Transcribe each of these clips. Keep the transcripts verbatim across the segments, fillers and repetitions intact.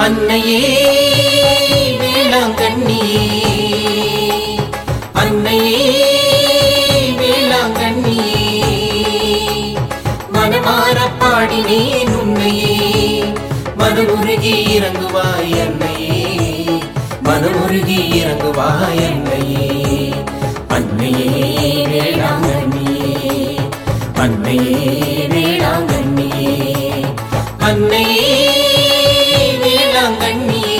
அன்னையே வேளாங்கண்ணியே, அன்னையே வேளாங்கண்ணியே, மனமார பாடினேன் உன்னையே, மனமுருகி இறங்குவாய் அன்னையே, மனமுருகி இறங்குவாய் அன்னையே. அன்னையே வேளாங்கண்ணியே, அன்னையே வேளாங்கண்ணியே, அன்னையே வேளாங்கண்ணியே.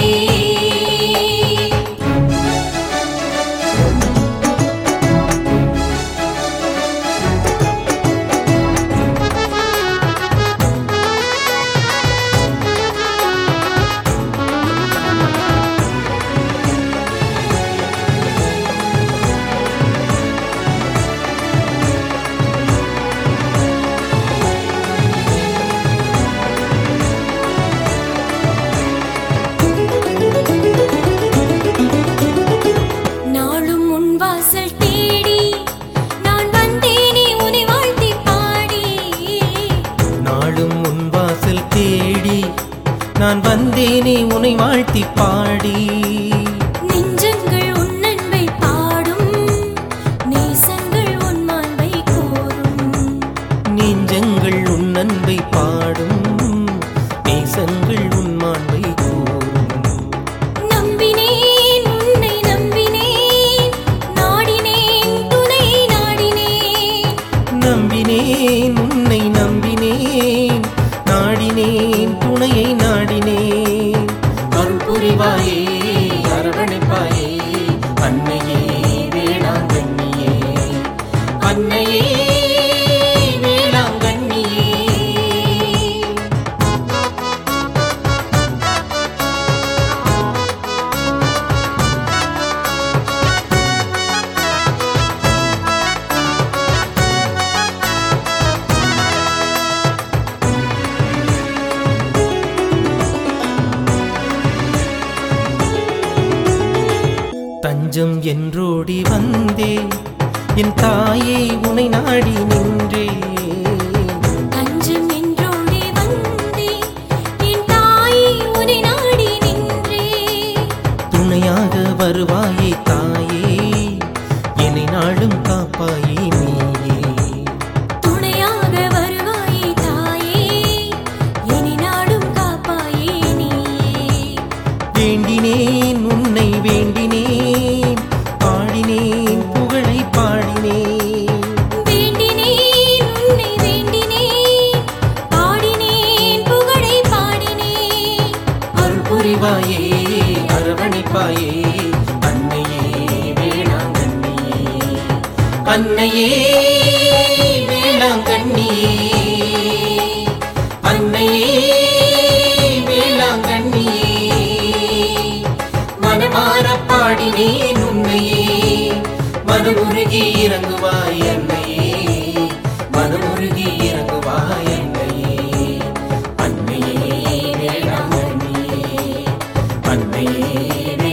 நான் வந்தேனே உன்னை வாழ்த்தி பாடி, நெஞ்சங்கள் உன் அன்பை பாடும், நேசங்கள் உன் மாண்பை கூறும். நெஞ்சங்கள் உன் அன்பை பாடும், நேசங்கள் உன் மாண்பை கூறும். நம்பினேன் உன்னை நம்பினேன், நாடினேன் துணை நாடினேன். நம்பினேன் உன்னை நம்பினேன், நாடினேன் துணையை நாடினேன். அருள் புரிவாயே அரவணைப்பாயே அன்னையே வேளாங்கண்ணியே, அன்னையே வேளாங்கண்ணியே. தஞ்சம் என்றோடி வந்தே என் தாயே உனை நாடி நின்றே, தஞ்சம் என்றோடி வந்தே என் தாயே உனை நாடி நின்றே. துணையாக வருவாயே தாயே, என்னை நாடும் காப்பாயே நீயே. துணையாக வருவாயே தாயே, என்னை நாடும் காப்பாயே நீயே. வேண்டினேன் உன்னை வேண்டினேன், பாடினேன் புகழை பாடினேன். வேண்டினேன் உன்னை வேண்டினேன், பாடினேன் புகழை பாடினேன். அருள் புரிவாயே அரவணைப்பாயே அன்னையே வேளாங்கண்ணியே, அன்னையே வேளாங்கண்ணியே, அன்னையே வேளாங்கண்ணியே, மனமார பாடினேன் உன்னையே, மனமுருகி இறங்குவாய் அன்னையே, மனமுருகி இறங்குவாய் அன்னையே. அன்னையே வேளாங்கண்ணியே, அன்னையே